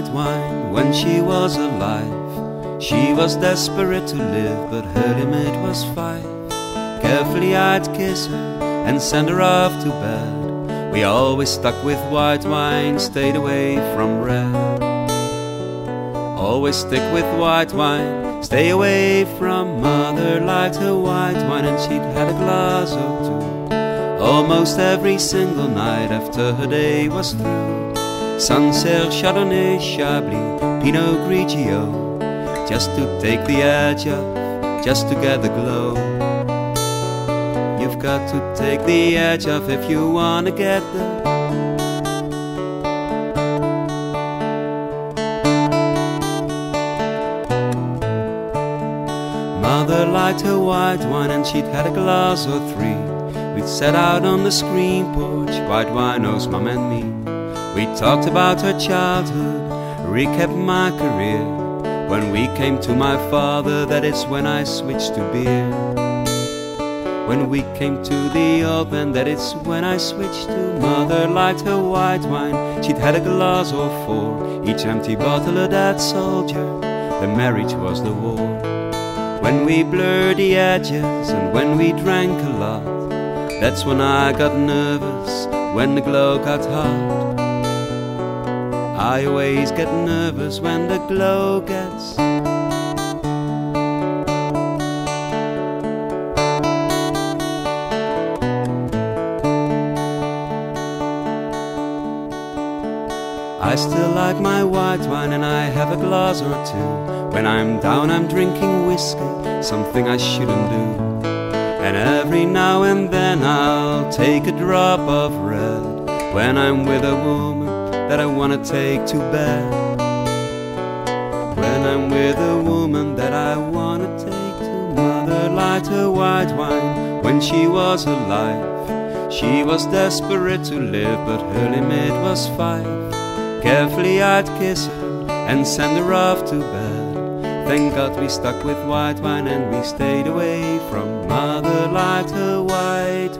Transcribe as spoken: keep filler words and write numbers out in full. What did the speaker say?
white wine when she was alive. She was desperate to live, but her limit was five. Carefully I'd kiss her and send her off to bed. We always stuck with white wine, stayed away from red. Always stick with white wine, stay away from mother. Liked her white wine and she'd had a glass or two almost every single night after her day was through. Sancerre, Chardonnay, Chablis, Pinot Grigio, just to take the edge off, just to get the glow. You've got to take the edge off if you want to get the Mother liked her white wine and she'd had a glass or three. We'd sat out on the screen porch, white winos, Mum and me. We talked about her childhood, recapped my career. When we came to my father, that is when I switched to beer. When we came to the old man, that is when I switched to mother. Liked her white wine, she'd had a glass or four, each empty bottle of that soldier. The marriage was the war. When we blurred the edges and when we drank a lot, that's when I got nervous, when the glow got hot. I always get nervous when the glow gets I still like my white wine and I have a glass or two. When I'm down I'm drinking whiskey, something I shouldn't do. And every now and then I'll take a drop of red when I'm with a woman that I wanna take to bed. When I'm with a woman that I wanna take to mother. Liked her white wine when she was alive. She was desperate to live, but her limit was five. Carefully I'd kiss her and send her off to bed. Thank God we stuck with white wine and we stayed away from mother. Liked her white